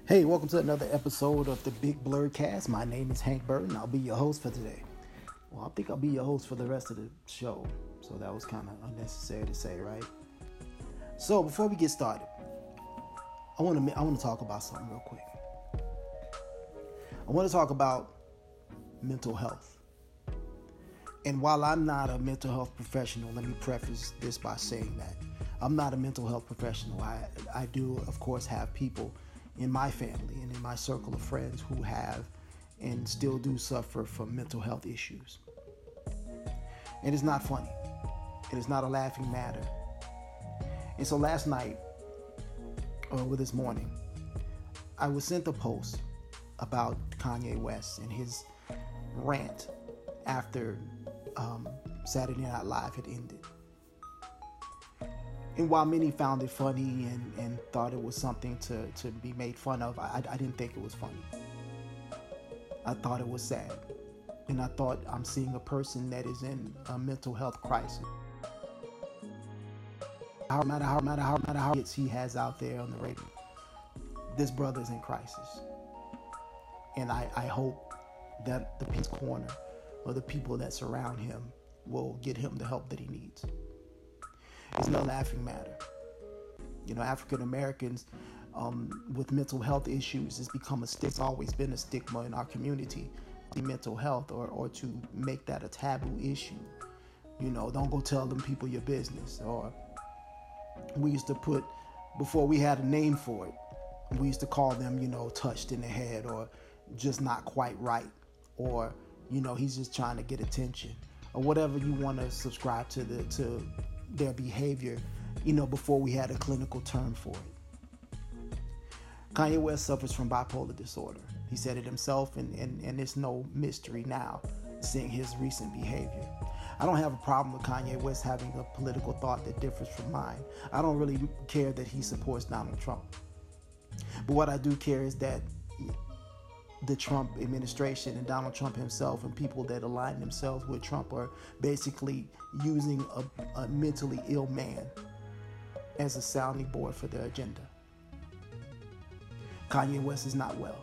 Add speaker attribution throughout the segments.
Speaker 1: Hey, welcome to another episode of the Big Blurred Cast. My name is Hank Burton. I'll be your host for today. Well, I think I'll be your host for the rest of the show. So that was kind of unnecessary to say, right? So before we get started, I want to talk about something real quick. I want to talk about mental health. And while I'm not a mental health professional, let me preface this by saying that I'm not a mental health professional. I do, of course, have people in my family and in my circle of friends who have and still do suffer from mental health issues. And it's not funny. It is not a laughing matter. And so last night, or this morning, I was sent a post about Kanye West and his rant after Saturday Night Live had ended. And while many found it funny and thought it was something to be made fun of, I didn't think it was funny. I thought it was sad. And I thought I'm seeing a person that is in a mental health crisis. No matter how hits he has out there on the radio, this brother's in crisis. And I hope that the Peace Corner or the people that surround him will get him the help that he needs. It's no laughing matter. You know, African Americans with mental health issues has become it's always been a stigma in our community, mental health, or to make that a taboo issue. You know, don't go tell them people your business. Or we used to put, before we had a name for it, we used to call them, touched in the head, or just not quite right, or, he's just trying to get attention, or whatever you want to subscribe to their behavior, before we had a clinical term for it. Kanye West suffers from bipolar disorder. He said it himself, and it's no mystery now, seeing his recent behavior. I don't have a problem with Kanye West having a political thought that differs from mine. I don't really care that he supports Donald Trump. But what I do care is that the Trump administration and Donald Trump himself and people that align themselves with Trump are basically using a mentally ill man as a sounding board for their agenda. Kanye West is not well.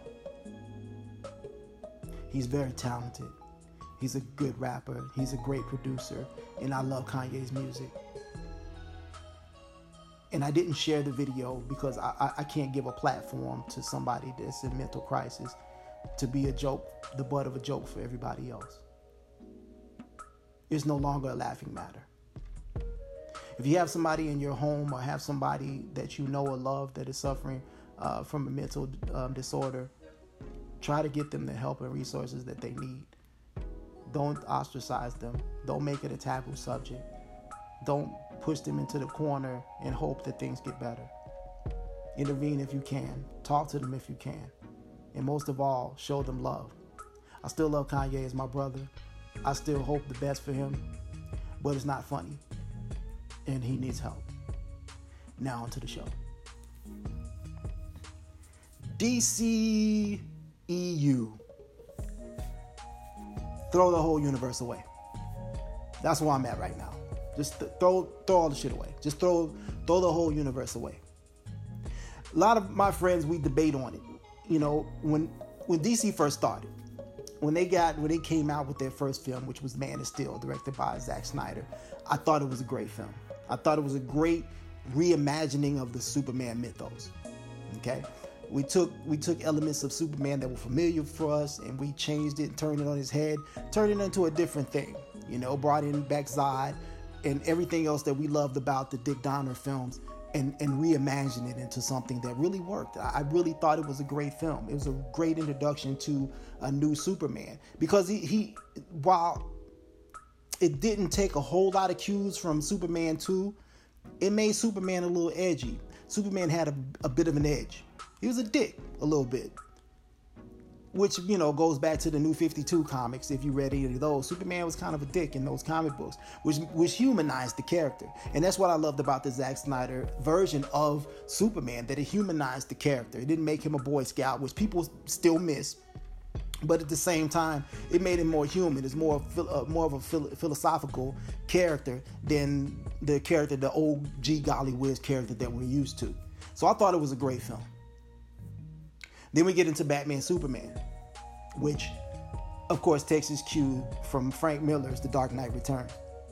Speaker 1: He's very talented. He's a good rapper. He's a great producer. And I love Kanye's music. And I didn't share the video because I can't give a platform to somebody that's in mental crisis to be a joke, the butt of a joke for everybody else. It's no longer a laughing matter. If you have somebody in your home or have somebody that you know or love that is suffering from a mental disorder, try to get them the help and resources that they need. Don't ostracize them. Don't make it a taboo subject. Don't push them into the corner and hope that things get better. Intervene if you can. Talk to them if you can. And most of all, show them love. I still love Kanye as my brother. I still hope the best for him. But it's not funny. And he needs help. Now onto the show. DCEU. Throw the whole universe away. That's where I'm at right now. Just throw all the shit away. Just throw the whole universe away. A lot of my friends, we debate on it. When DC first started, when they came out with their first film, which was Man of Steel, directed by Zack Snyder, I thought it was a great film. I thought it was a great reimagining of the Superman mythos. Okay, we took elements of Superman that were familiar for us, and we changed it, turned it on his head, turned it into a different thing. Brought in back Zod and everything else that we loved about the Dick Donner films. And reimagine it into something that really worked. I really thought it was a great film. It was a great introduction to a new Superman because he while it didn't take a whole lot of cues from Superman 2, it made Superman a little edgy. Superman had a bit of an edge. He was a dick a little bit, which, goes back to the New 52 comics. If you read any of those, Superman was kind of a dick in those comic books, which humanized the character. And that's what I loved about the Zack Snyder version of Superman, that it humanized the character. It didn't make him a Boy Scout, which people still miss. But at the same time, it made him more human. It's more of a philosophical character than the old G Golly Whiz character that we're used to. So I thought it was a great film. Then we get into Batman Superman, which of course takes its cue from Frank Miller's The Dark Knight Returns.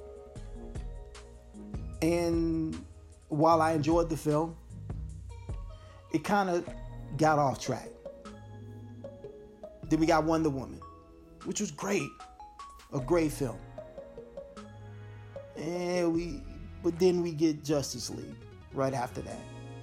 Speaker 1: And while I enjoyed the film, it kind of got off track. Then we got Wonder Woman, which was great. A great film. But then we get Justice League right after that.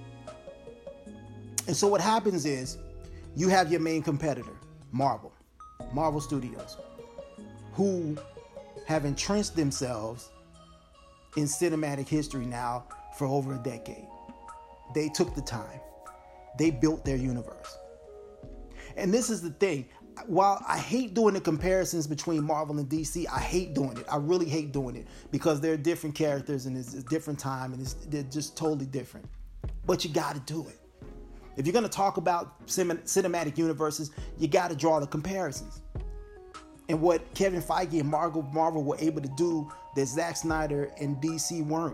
Speaker 1: And so what happens is you have your main competitor, Marvel Studios, who have entrenched themselves in cinematic history now for over a decade. They took the time. They built their universe. And this is the thing. While I hate doing the comparisons between Marvel and DC, I hate doing it. I really hate doing it because they're different characters and it's a different time and they're just totally different. But you got to do it. If you're going to talk about cinematic universes, you got to draw the comparisons. And what Kevin Feige and Marvel were able to do that Zack Snyder and DC weren't.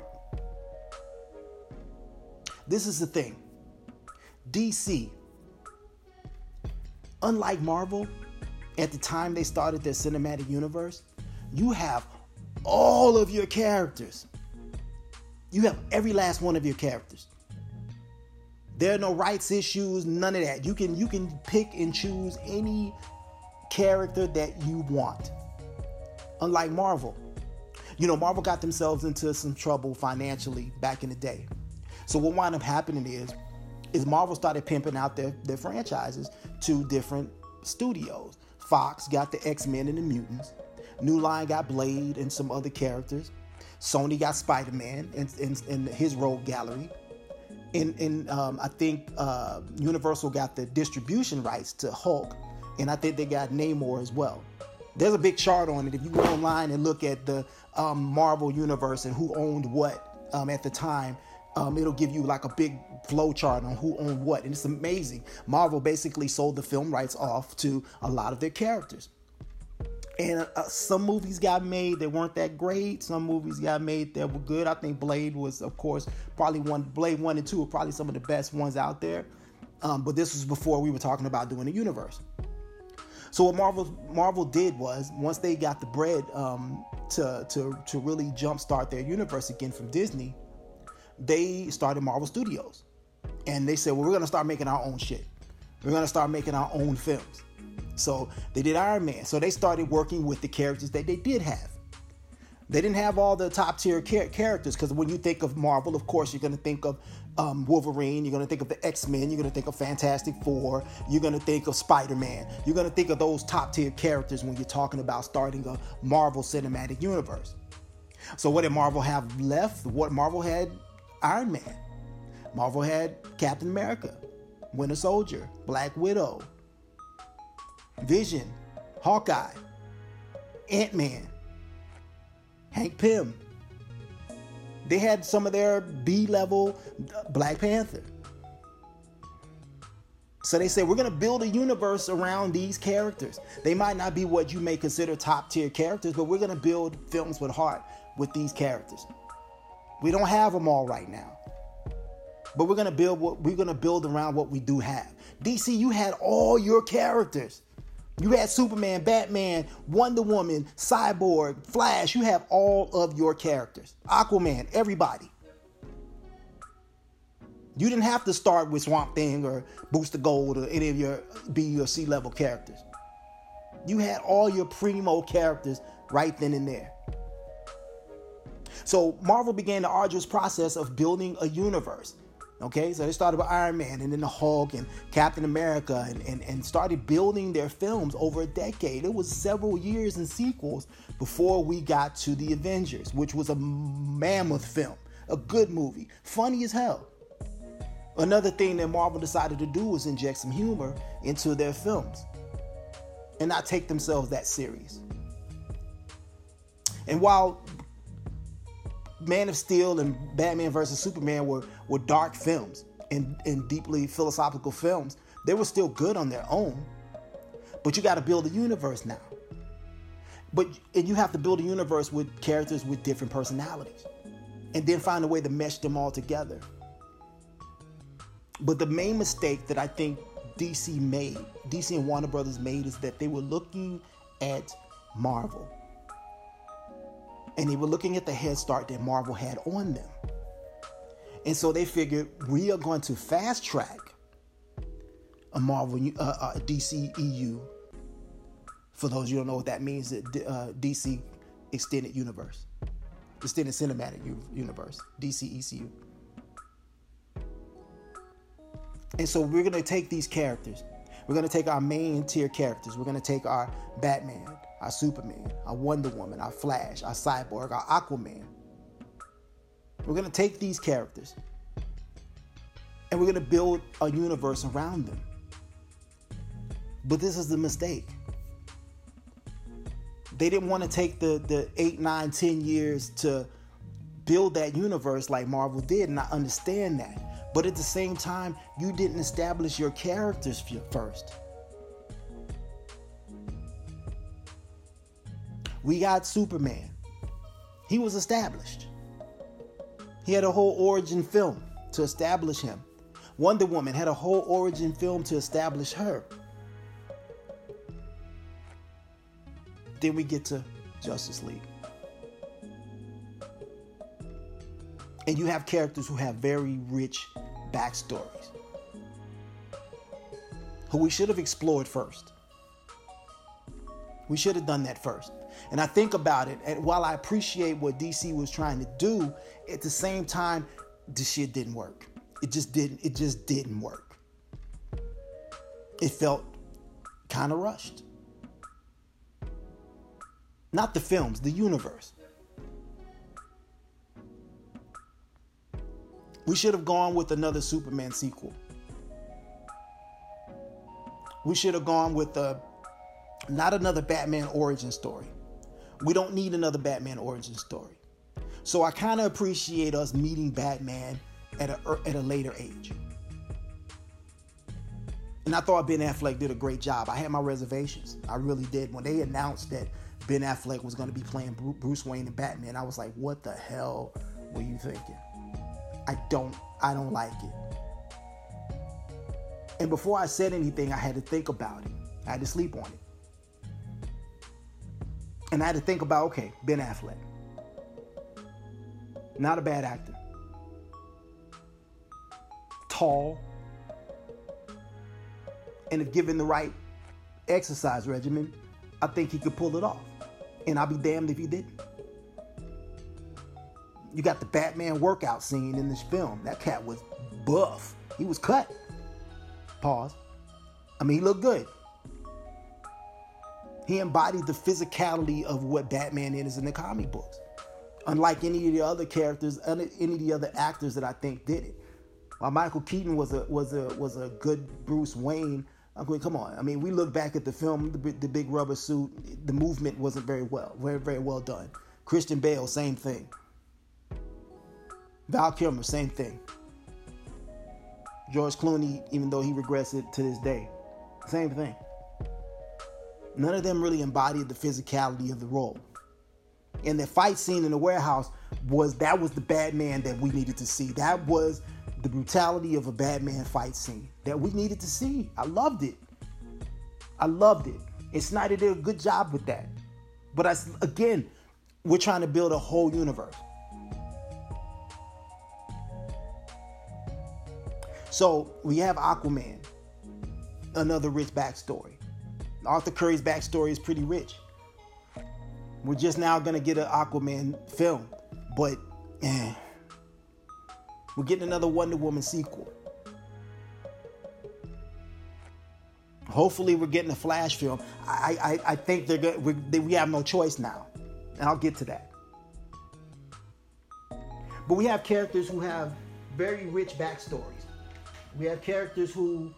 Speaker 1: This is the thing. DC, unlike Marvel, at the time they started their cinematic universe, you have all of your characters. You have every last one of your characters. There are no rights issues, none of that. You can pick and choose any character that you want. Unlike Marvel. Marvel got themselves into some trouble financially back in the day. So what wound up happening is Marvel started pimping out their franchises to different studios. Fox got the X-Men and the Mutants. New Line got Blade and some other characters. Sony got Spider-Man and his Rogue Gallery. And I think Universal got the distribution rights to Hulk. And I think they got Namor as well. There's a big chart on it. If you go online and look at the Marvel universe and who owned what at the time, it'll give you like a big flow chart on who owned what. And it's amazing. Marvel basically sold the film rights off to a lot of their characters. And some movies got made that weren't that great. Some movies got made that were good. I think Blade was, of course, Blade 1 and 2 are probably some of the best ones out there. But this was before we were talking about doing a universe. So what Marvel did was, once they got the bread to really jumpstart their universe again from Disney, they started Marvel Studios. And they said, well, we're going to start making our own shit. We're going to start making our own films. So they did Iron Man. So they started working with the characters that they did have. They didn't have all the top tier characters, because when you think of Marvel, of course, you're going to think of Wolverine. You're going to think of the X-Men. You're going to think of Fantastic Four. You're going to think of Spider-Man. You're going to think of those top tier characters when you're talking about starting a Marvel Cinematic Universe. So what did Marvel have left? What Marvel had? Iron Man. Marvel had Captain America, Winter Soldier, Black Widow, Vision, Hawkeye, Ant-Man, Hank Pym. They had some of their B-level Black Panther. So they said, we're going to build a universe around these characters. They might not be what you may consider top-tier characters, but we're going to build films with heart with these characters. We don't have them all right now. But we're going to build around what we do have. DC, you had all your characters. You had Superman, Batman, Wonder Woman, Cyborg, Flash. You have all of your characters. Aquaman, everybody. You didn't have to start with Swamp Thing or Booster Gold or any of your B or C level characters. You had all your primo characters right then and there. So Marvel began the arduous process of building a universe. Okay, so they started with Iron Man and then the Hulk and Captain America and started building their films over a decade. It was several years and sequels before we got to the Avengers, which was a mammoth film, a good movie, funny as hell. Another thing that Marvel decided to do was inject some humor into their films and not take themselves that serious. And while Man of Steel and Batman vs. Superman were dark films and deeply philosophical films, they were still good on their own. But you got to build a universe now. And you have to build a universe with characters with different personalities. And then find a way to mesh them all together. But the main mistake that I think DC and Warner Brothers made, is that they were looking at Marvel. And they were looking at the head start that Marvel had on them. And so they figured, we are going to fast track a Marvel, DC EU. For those you don't know what that means, DC Extended Universe. Extended Cinematic Universe. DC ECU. And so we're going to take these characters. We're going to take our main tier characters. We're going to take our Batman, our Superman, our Wonder Woman, our Flash, our Cyborg, our Aquaman. We're going to take these characters and we're going to build a universe around them. But this is the mistake. They didn't want to take the 8, 9, 10 years to build that universe like Marvel did, and I understand that. But at the same time, you didn't establish your characters first. We got Superman. He was established. He had a whole origin film to establish him. Wonder Woman had a whole origin film to establish her. Then we get to Justice League. And you have characters who have very rich backstories, who we should have explored first. We should have done that first. And I think about it, and while I appreciate what DC was trying to do, at the same time, this shit didn't work. It just didn't work. It felt kind of rushed. Not the films, the universe. We should have gone with another Superman sequel. We should have gone with not another Batman origin story. We don't need another Batman origin story. So I kind of appreciate us meeting Batman at a later age. And I thought Ben Affleck did a great job. I had my reservations. I really did. When they announced that Ben Affleck was going to be playing Bruce Wayne and Batman, I was like, what the hell were you thinking? I don't like it. And before I said anything, I had to think about it. I had to sleep on it. And I had to think about, okay, Ben Affleck. Not a bad actor. Tall. And if given the right exercise regimen, I think he could pull it off. And I'll be damned if he didn't. You got the Batman workout scene in this film. That cat was buff. He was cut. Pause. I mean, he looked good. He embodied the physicality of what Batman is in the comic books. Unlike any of the other characters, any of the other actors that I think did it. While Michael Keaton was a good Bruce Wayne, I mean, come on. I mean, we look back at the film, the big rubber suit, the movement wasn't very well done. Christian Bale, same thing. Val Kilmer, same thing. George Clooney, even though he regrets it to this day, same thing. None of them really embodied the physicality of the role. And the fight scene in the warehouse was the Batman that we needed to see. That was the brutality of a Batman fight scene that we needed to see. I loved it. And Snyder did a good job with that. But again, we're trying to build a whole universe. So we have Aquaman, another rich backstory. Arthur Curry's backstory is pretty rich. We're just now going to get an Aquaman film, but we're getting another Wonder Woman sequel. Hopefully we're getting a Flash film. I think we have no choice now, and I'll get to that. But we have characters who have very rich backstories. We have characters who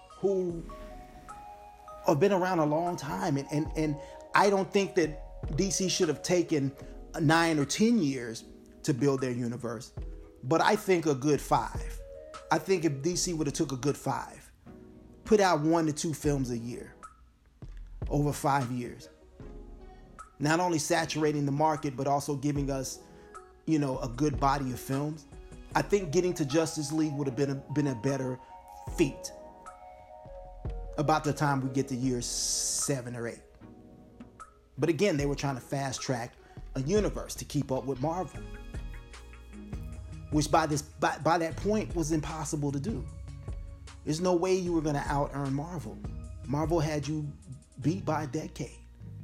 Speaker 1: have been around a long time, and I don't think that DC should have taken 9 or 10 years to build their universe, but I think a good 5. I think if DC would have took a good 5, put out 1 to 2 films a year over 5 years, not only saturating the market but also giving us, a good body of films, I think getting to Justice League would have been a better feat. about the time we get to year 7 or 8. But again, they were trying to fast track a universe to keep up with Marvel, which by that point was impossible to do. There's no way you were going to out-earn Marvel. Marvel had you beat by a decade.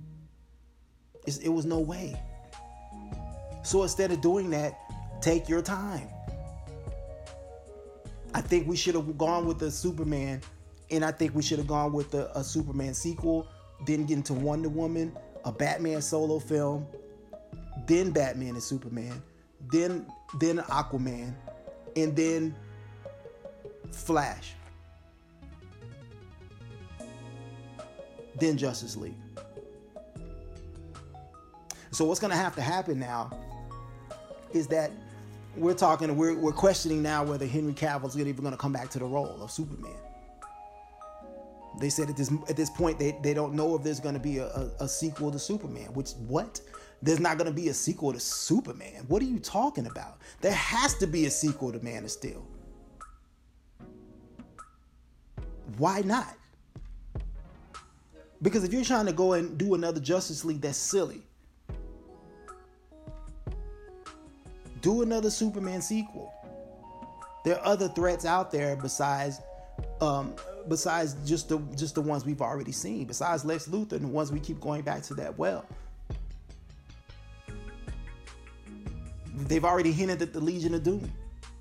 Speaker 1: It was no way. So instead of doing that, take your time. I think we should have gone with the Superman, and I think we should have gone with a Superman sequel, then get into Wonder Woman, a Batman solo film, then Batman and Superman, then Aquaman, and then Flash, then Justice League. So what's going to have to happen now is that we're questioning now whether Henry Cavill's even going to come back to the role of Superman. They said at this point they don't know if there's going to be a sequel to Superman. What? There's not going to be a sequel to Superman. What are you talking about? There has to be a sequel to Man of Steel. Why not? Because if you're trying to go and do another Justice League, that's silly. Do another Superman sequel. There are other threats out there besides just the ones we've already seen. Besides Lex Luthor and the ones we keep going back to that well. They've already hinted at the Legion of Doom.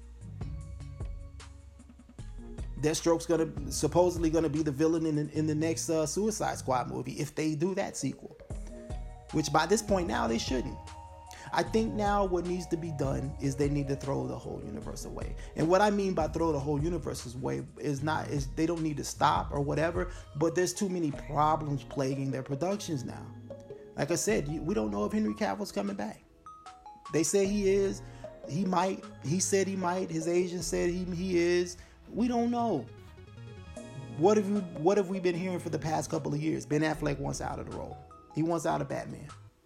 Speaker 1: Deathstroke's supposedly gonna be the villain in the next Suicide Squad movie if they do that sequel. Which by this point now they shouldn't. I think now what needs to be done is they need to throw the whole universe away. And what I mean by throw the whole universe away is they don't need to stop or whatever, but there's too many problems plaguing their productions now. Like I said, we don't know if Henry Cavill's coming back. They say he is. He might. He said he might. His agent said he is. We don't know. What have we been hearing for the past couple of years? Ben Affleck wants out of the role. He wants out of Batman.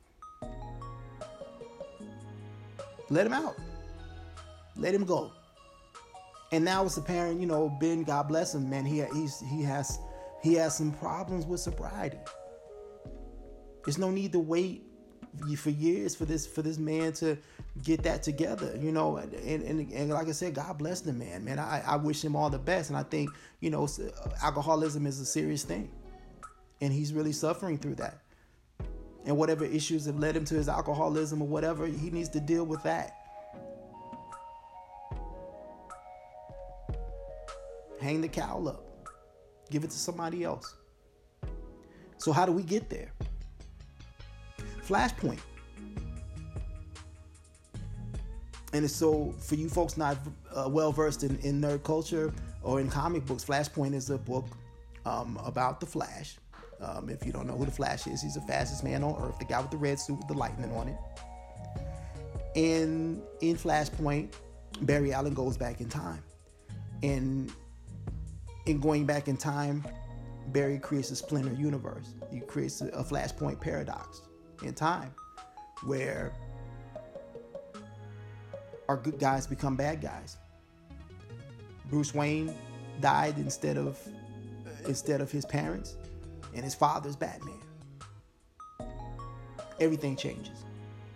Speaker 1: Let him out. Let him go. And now it's apparent, Ben, God bless him, man. He has some problems with sobriety. There's no need to wait for years for this man to get that together, and like I said, God bless the man, man. I wish him all the best, and I think alcoholism is a serious thing, and he's really suffering through that. And whatever issues have led him to his alcoholism or whatever, he needs to deal with that. Hang the cowl up. Give it to somebody else. So how do we get there? Flashpoint. And so for you folks not well versed in nerd culture or in comic books, Flashpoint is a book about the Flash. If you don't know who the Flash is, he's the fastest man on Earth, the guy with the red suit with the lightning on it. And in Flashpoint, Barry Allen goes back in time. And in going back in time, Barry creates a splinter universe. He creates a Flashpoint paradox in time where our good guys become bad guys. Bruce Wayne died instead of his parents, and his father's Batman. Everything changes.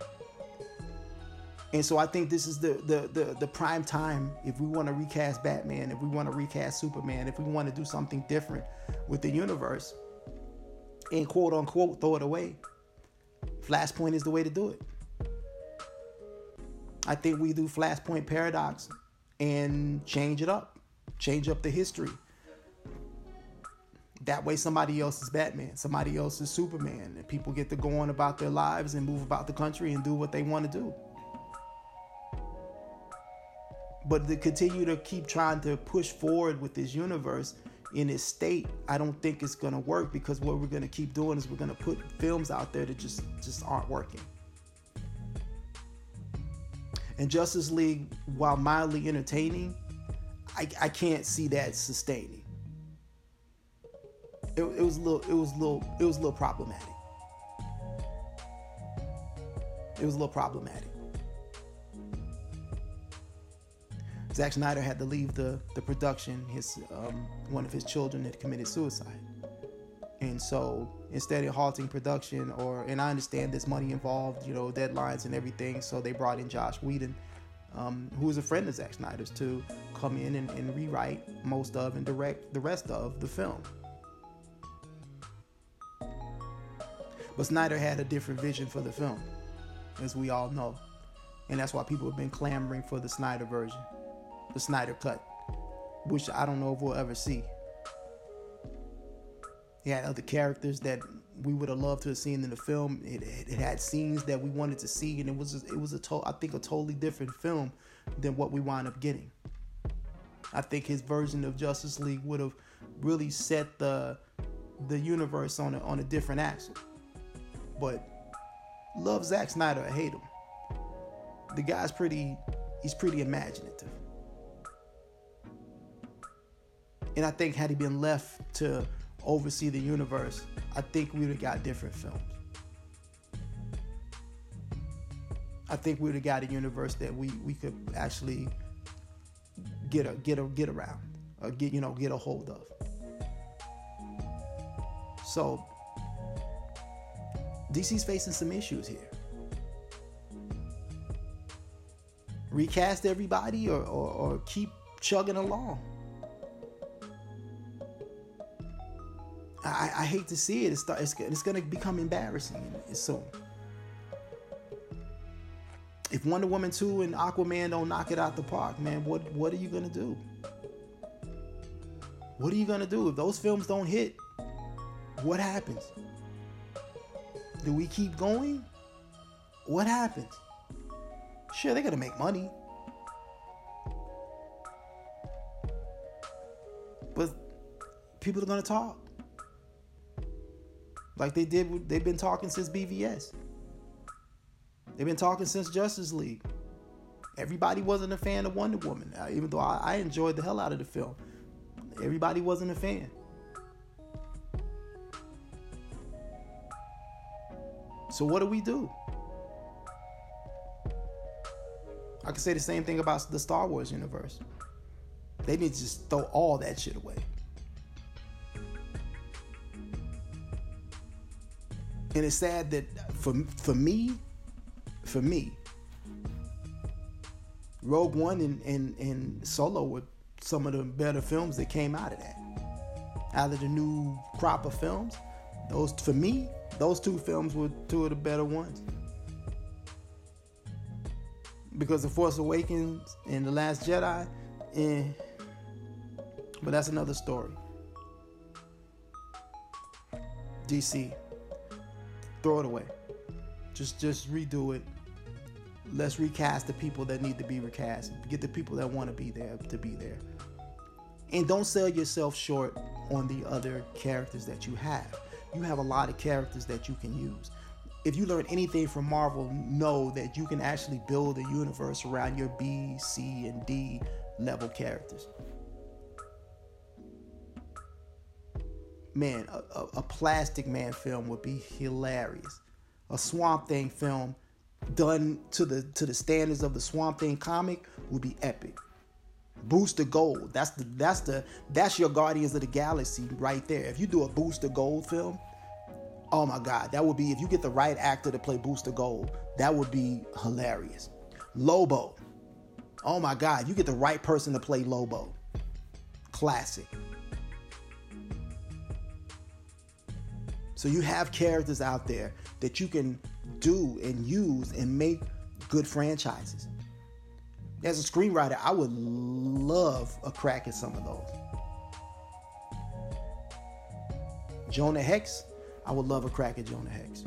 Speaker 1: And so I think this is the prime time if we want to recast Batman, if we want to recast Superman, if we want to do something different with the universe and quote unquote throw it away. Flashpoint is the way to do it. I think we do Flashpoint Paradox and change it up. Change up the history. That way somebody else is Batman, somebody else is Superman, and people get to go on about their lives and move about the country and do what they want to do. But to continue to keep trying to push forward with this universe in its state, I don't think it's going to work, because what we're going to keep doing is we're going to put films out there that just aren't working. And Justice League, while mildly entertaining, I can't see that sustaining. It was a little problematic. It was a little problematic. Zack Snyder had to leave the production. One of his children had committed suicide. And so instead of halting production, and I understand there's money involved, deadlines and everything, so they brought in Joss Whedon, who is a friend of Zack Snyder's, to come in and rewrite most of and direct the rest of the film. But Snyder had a different vision for the film, as we all know. And that's why people have been clamoring for the Snyder version, the Snyder cut, which I don't know if we'll ever see. He had other characters that we would have loved to have seen in the film. It had scenes that we wanted to see, and it was a totally different film than what we wound up getting. I think his version of Justice League would have really set the universe on a different axle. But love Zack Snyder or hate him, the guy's pretty imaginative. And I think had he been left to oversee the universe, I think we would have got different films. I think we would have got a universe that we could actually get around, or get a hold of. So DC's facing some issues here. Recast everybody or keep chugging along. I hate to see it. It's going to become embarrassing soon. If Wonder Woman 2 and Aquaman don't knock it out the park, man, what are you going to do? What are you going to do? If those films don't hit, what happens? Do we keep going? What happens? Sure, they're going to make money. But people are going to talk. Like they've been talking since BVS. They've been talking since Justice League. Everybody wasn't a fan of Wonder Woman, even though I enjoyed the hell out of the film. Everybody wasn't a fan. So what do? I can say the same thing about the Star Wars universe. They need to just throw all that shit away. And it's sad that for me, Rogue One and Solo were some of the better films that came out of that. Out of the new crop of films, those two films were two of the better ones. Because The Force Awakens and The Last Jedi, but that's another story. DC, throw it away. Just redo it. Let's recast the people that need to be recast. Get the people that want to be there to be there. And don't sell yourself short on the other characters that you have. You have a lot of characters that you can use. If you learn anything from Marvel, know that you can actually build a universe around your B, C, and D level characters. Man, a Plastic Man film would be hilarious. A Swamp Thing film done to the standards of the Swamp Thing comic would be epic. Booster Gold, that's your Guardians of the Galaxy right there. If you do a Booster Gold film, oh my God, that would be, if you get the right actor to play Booster Gold, that would be hilarious. Lobo, oh my God, you get the right person to play Lobo. Classic. So you have characters out there that you can do and use and make good franchises. As a screenwriter, I would love a crack at some of those. Jonah Hex, I would love a crack at Jonah Hex.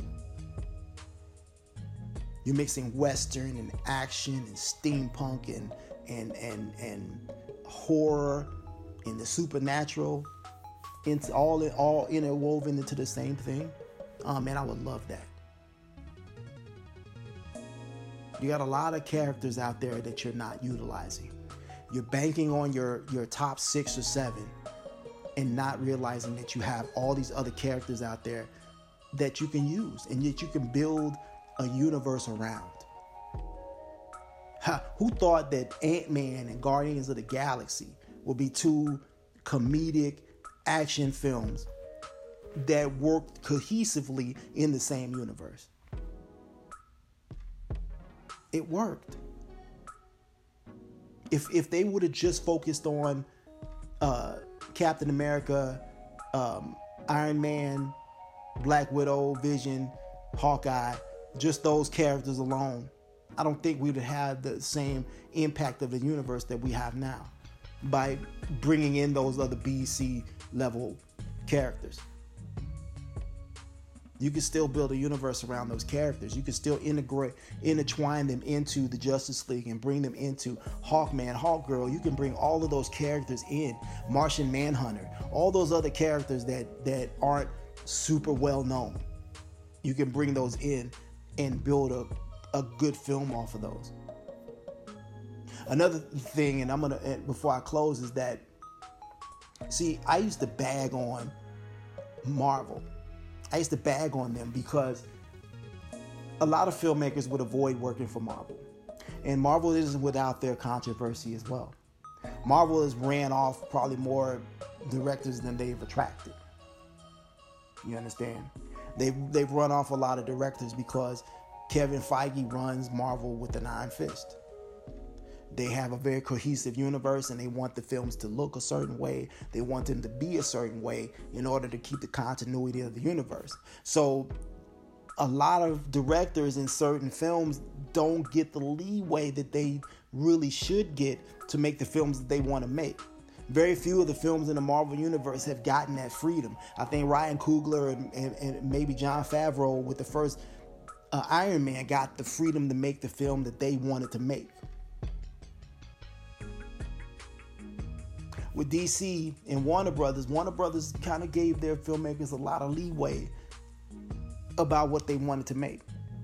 Speaker 1: You're mixing Western and action and steampunk and horror and the supernatural. It's all interwoven into the same thing. Man, I would love that. You got a lot of characters out there that you're not utilizing. You're banking on your top 6 or 7 and not realizing that you have all these other characters out there that you can use and that you can build a universe around. Who thought that Ant-Man and Guardians of the Galaxy would be two comedic action films that worked cohesively in the same universe? It worked. If they would have just focused on Captain America, Iron Man, Black Widow, Vision, Hawkeye, just those characters alone, I don't think we would have the same impact of the universe that we have now by bringing in those other BC level characters. You can still build a universe around those characters. You can still intertwine them into the Justice League and bring them into Hawkman, Hawkgirl. You can bring all of those characters in. Martian Manhunter, all those other characters that aren't super well known. You can bring those in and build a good film off of those. Another thing, and before I close, is that, see, I used to bag on Marvel. I used to bag on them because a lot of filmmakers would avoid working for Marvel. And Marvel isn't without their controversy as well. Marvel has ran off probably more directors than they've attracted. You understand? They've run off a lot of directors because Kevin Feige runs Marvel with an iron fist. They have a very cohesive universe and they want the films to look a certain way. They want them to be a certain way in order to keep the continuity of the universe. So a lot of directors in certain films don't get the leeway that they really should get to make the films that they want to make. Very few of the films in the Marvel Universe have gotten that freedom. I think Ryan Coogler and maybe Jon Favreau with the first Iron Man got the freedom to make the film that they wanted to make. With DC and Warner Brothers kind of gave their filmmakers a lot of leeway about what they wanted to make.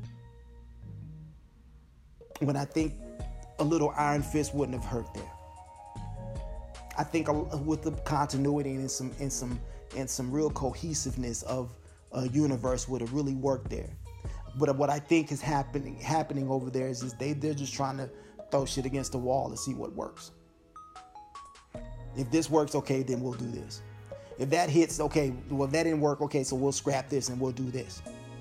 Speaker 1: When I think a little iron fist wouldn't have hurt there. I think with the continuity and some real cohesiveness of a universe would have really worked there. But what I think is happening over there is they're just trying to throw shit against the wall to see what works. If this works, okay, then we'll do this. If that hits, okay, well, if that didn't work, okay, so we'll scrap this and we'll do this.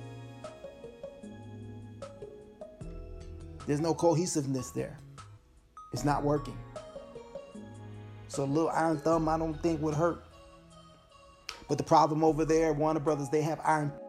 Speaker 1: There's no cohesiveness there. It's not working. So a little iron thumb I don't think would hurt. But the problem over there, Warner Brothers, they have iron